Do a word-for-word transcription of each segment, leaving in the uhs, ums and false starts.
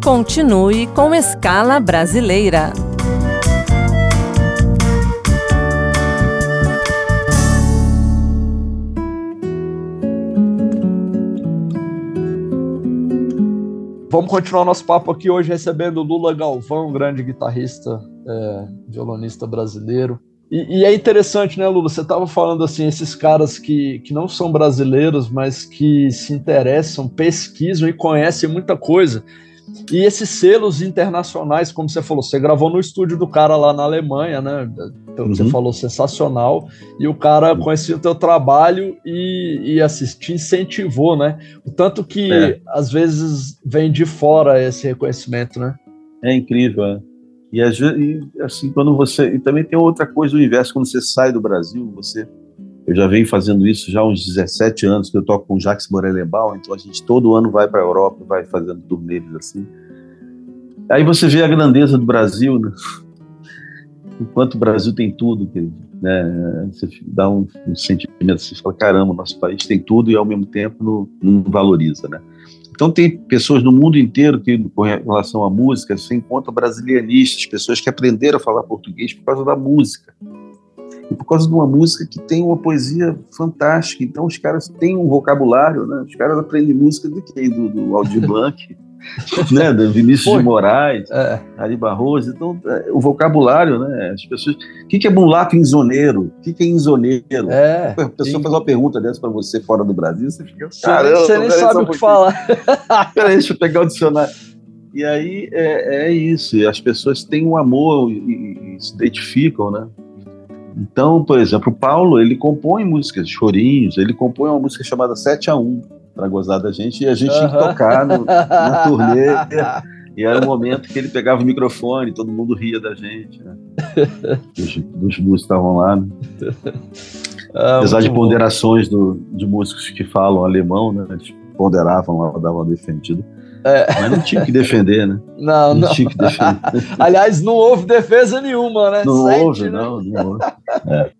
Continue com Escala Brasileira. Vamos continuar nosso papo aqui hoje recebendo Lula Galvão, grande guitarrista, é, violonista brasileiro. E, e é interessante, né, Lula? Você estava falando assim, esses caras que, que não são brasileiros, mas que se interessam, pesquisam e conhecem muita coisa. E esses selos internacionais, como você falou, você gravou no estúdio do cara lá na Alemanha, né? Então, uhum. Você falou sensacional. E o cara conhecia o teu trabalho e, e assim, te incentivou, né? O tanto que, é. às vezes, vem de fora esse reconhecimento, né? É incrível, né? E, e assim, quando você... E também tem outra coisa do universo, quando você sai do Brasil, você... Eu já venho fazendo isso já há uns dezessete anos, que eu toco com o Jacques Morelenbaum, então a gente todo ano vai para a Europa, vai fazendo turnês assim. Aí você vê a grandeza do Brasil, né? Enquanto o Brasil tem tudo, né? Você dá um, um sentimento, você fala, caramba, nosso país tem tudo e ao mesmo tempo não, não valoriza, né? Então tem pessoas no mundo inteiro que, com relação à música, você encontra brasilianistas, pessoas que aprenderam a falar português por causa da música. E por causa de uma música que tem uma poesia fantástica. Então os caras têm um vocabulário, né? Os caras aprendem música do quê? Do, do Aldir Blanc, né? Do Vinícius Pô, de Moraes, é. Ari Barroso. Então o vocabulário, né? As pessoas... O que é mulato inzoneiro? O que é inzoneiro? É, a pessoa sim. faz uma pergunta dessa para você fora do Brasil, você fica... Caramba, você nem sabe o que falar. Peraí, deixa eu pegar o dicionário. E aí é, é isso. E as pessoas têm um amor e, e se identificam, né? Então, por exemplo, o Paulo, ele compõe músicas, chorinhos, ele compõe uma música chamada sete a um para gozar da gente, e a gente uhum. tinha que tocar no, na turnê, e era o momento que ele pegava o microfone, todo mundo ria da gente, né? Os, os músicos estavam lá, né? Ah, apesar de ponderações do, de músicos que falam alemão, né? Eles ponderavam lá, davam uma defendida. É. Mas não tinha que defender, né? Não, não. não. Tinha que defender. Aliás, não houve defesa nenhuma, né? Não Sente, houve, né? não, não houve. É.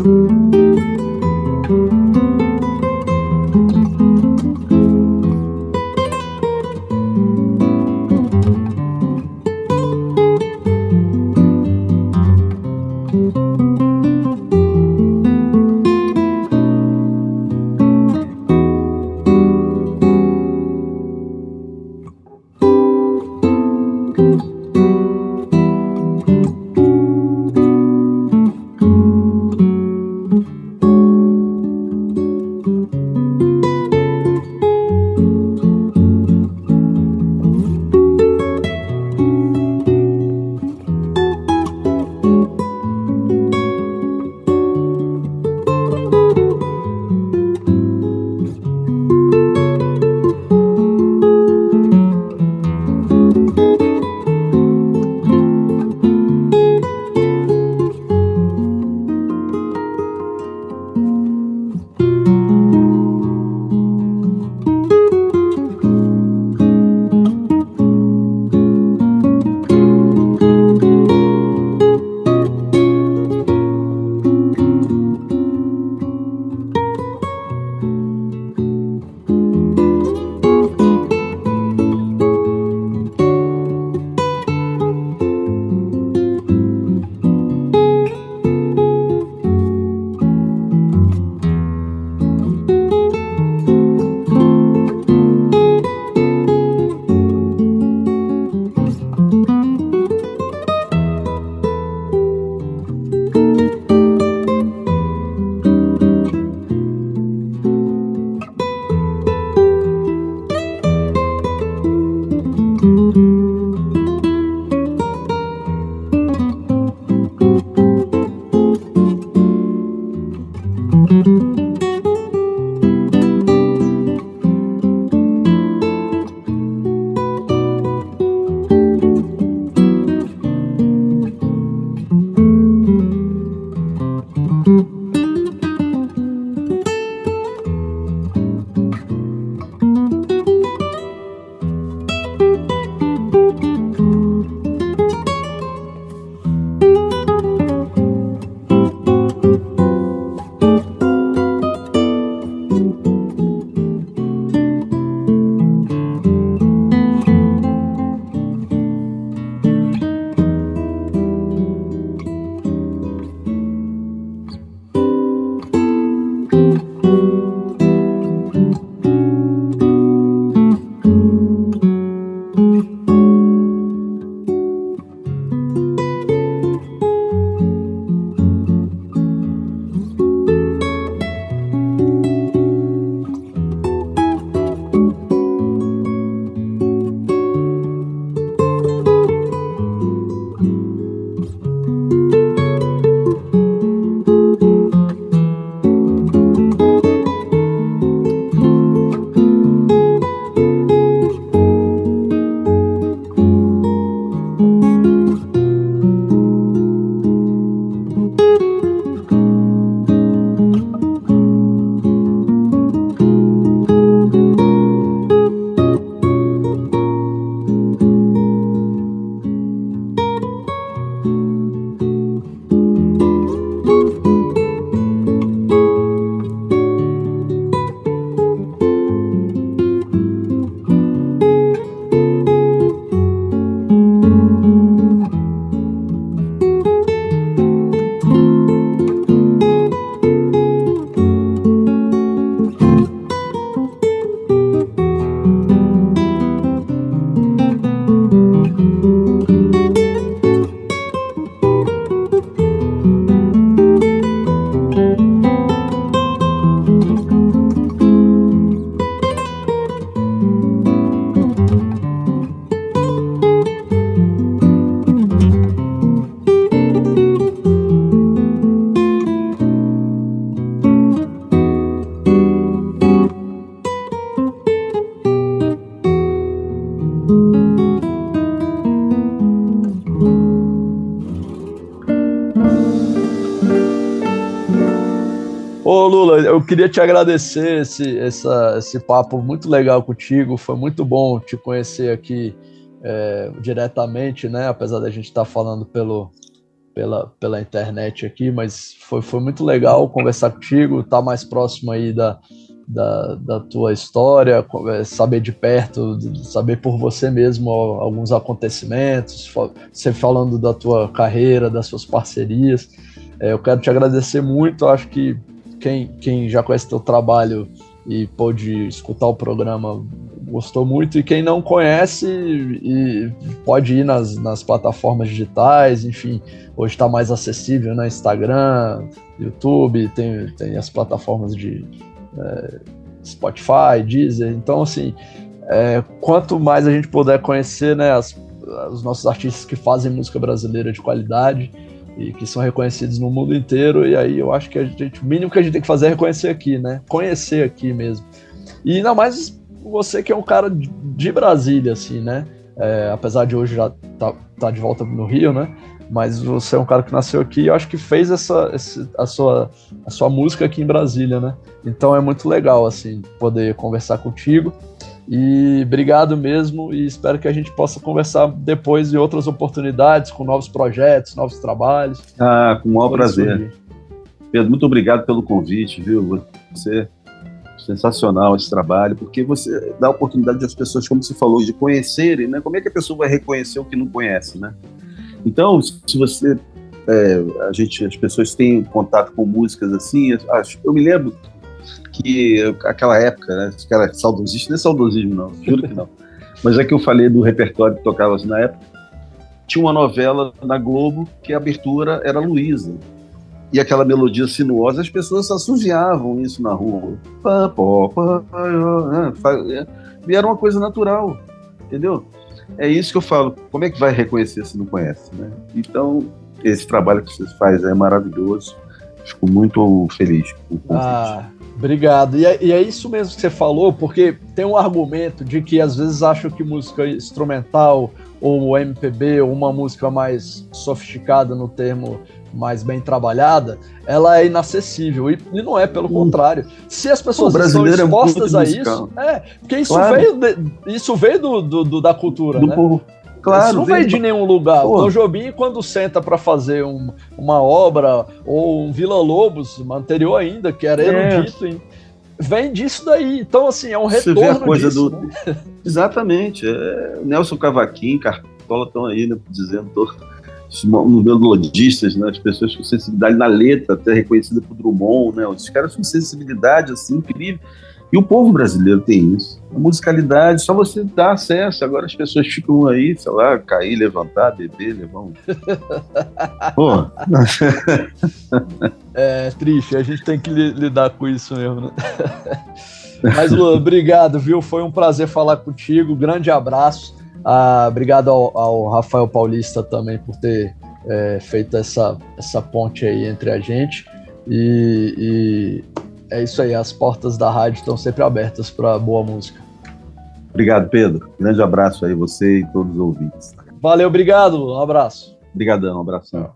Ô Lula, eu queria te agradecer esse, essa, esse papo muito legal contigo, foi muito bom te conhecer aqui é, diretamente, né? Apesar da gente estar falando pelo, pela, pela internet aqui, mas foi, foi muito legal conversar contigo, estar tá mais próximo aí da, da, da tua história, saber de perto, saber por você mesmo alguns acontecimentos, você falando da tua carreira, das suas parcerias. É, eu quero te agradecer muito, acho que quem, quem já conhece teu trabalho e pôde escutar o programa gostou muito, e quem não conhece e pode ir nas, nas plataformas digitais, enfim, hoje está mais acessível, né? Instagram, YouTube, tem, tem as plataformas de é, Spotify, Deezer, então assim, é, quanto mais a gente puder conhecer, né, as, os nossos artistas que fazem música brasileira de qualidade e que são reconhecidos no mundo inteiro, e aí eu acho que a gente, o mínimo que a gente tem que fazer é reconhecer aqui, né, conhecer aqui mesmo, e ainda mais você que é um cara de Brasília, assim, né? É, apesar de hoje já tá, tá de volta no Rio, né? Mas você é um cara que nasceu aqui e eu acho que fez essa, essa, a, sua, a sua música aqui em Brasília, né? Então é muito legal, assim, poder conversar contigo. E obrigado mesmo, e espero que a gente possa conversar depois de outras oportunidades, com novos projetos, novos trabalhos. Ah, com o maior prazer. Pedro, muito obrigado pelo convite, viu? Você... sensacional esse trabalho, porque você dá a oportunidade das pessoas, como você falou, de conhecerem, né? Como é que a pessoa vai reconhecer o que não conhece, né? Então, se você, é, a gente, as pessoas têm contato com músicas assim, acho, eu me lembro que aquela época, né? Aquela saudosista, não é saudosismo não, juro que não, mas é que eu falei do repertório que tocava assim na época, tinha uma novela na Globo que a abertura era Luísa. E aquela melodia sinuosa, as pessoas assoviavam isso na rua. Pá, pá, pá, pá, e era uma coisa natural, entendeu? É isso que eu falo. Como é que vai reconhecer se não conhece, né? Então, esse trabalho que vocês fazem é maravilhoso. Fico muito feliz com o convite. Ah, obrigado. E é, e é isso mesmo que você falou, porque tem um argumento de que às vezes acham que música instrumental ou M P B, ou uma música mais sofisticada no termo mais bem trabalhada, ela é inacessível, e, e não é, pelo hum. contrário. Se as pessoas estão expostas é a musical. Isso, é, porque isso claro. veio, de, isso veio do, do, do, da cultura, do né? Povo. Claro, isso não veio de nenhum lugar. Pô. O Tom Jobim, quando senta para fazer um, uma obra, ou um Vila Lobos, anterior ainda, que era é. erudito, hein? Vem disso daí. Então, assim, é um retorno Você vê a coisa disso, do... né? Exatamente. É... Nelson Cavaquinho, Cartola estão aí, né, dizendo todo... os melodistas, né, as pessoas com sensibilidade na letra, até reconhecida por Drummond, né, os caras com sensibilidade assim, incrível. E o povo brasileiro tem isso. A musicalidade, só você dá acesso. Agora as pessoas ficam aí, sei lá, cair, levantar, beber, levar um... Pô. É triste, a gente tem que lidar com isso mesmo, né? Mas, Lula, obrigado, viu? Foi um prazer falar contigo. Grande abraço. Ah, obrigado ao, ao Rafael Paulista também por ter é, feito essa, essa ponte aí entre a gente. E... e... é isso aí, as portas da rádio estão sempre abertas para boa música. Obrigado, Pedro. Grande abraço aí, você e todos os ouvintes. Valeu, obrigado. Um abraço. Obrigadão, um abração.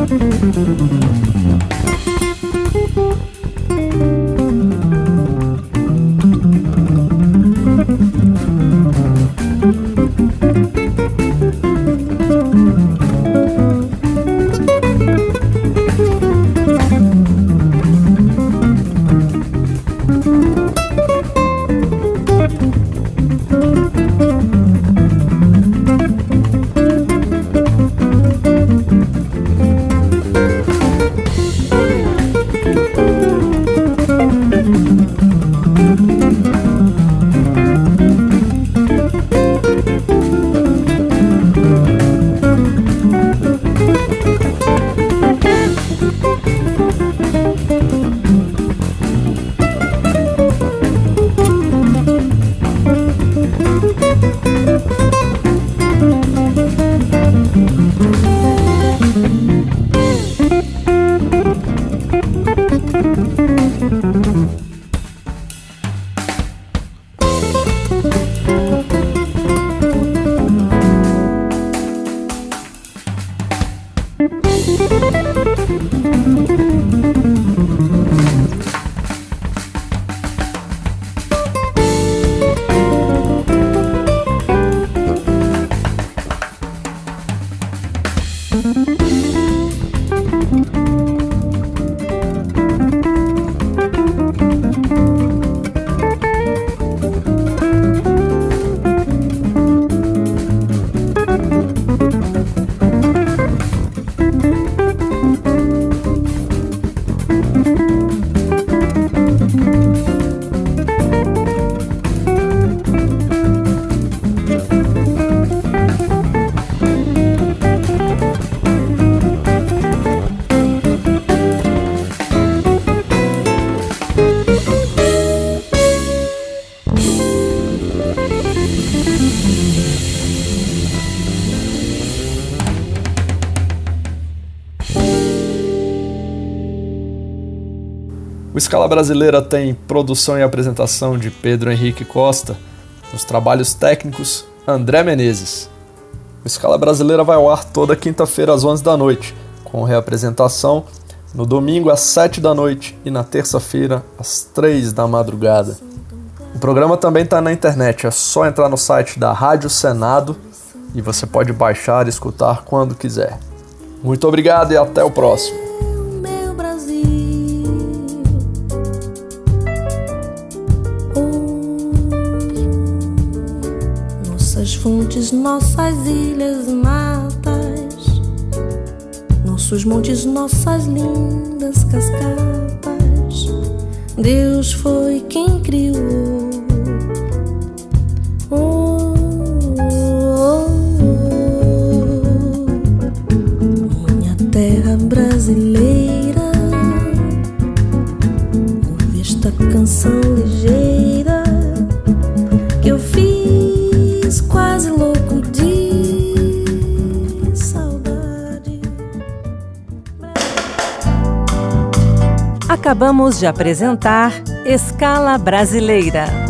O Escala Brasileira tem produção e apresentação de Pedro Henrique Costa, nos trabalhos técnicos André Menezes. O Escala Brasileira vai ao ar toda quinta-feira às onze da noite, com reapresentação no domingo às sete da noite e na terça-feira às três da madrugada. O programa também está na internet, é só entrar no site da Rádio Senado e você pode baixar e escutar quando quiser. Muito obrigado e até o próximo. Nossas fontes, nossas ilhas e matas, nossos montes, nossas lindas cascatas, Deus foi quem criou. Oh, oh, oh. Minha terra brasileira, ouve esta canção ligeira que eu fiz quase louco de saudade. Acabamos de apresentar Escala Brasileira.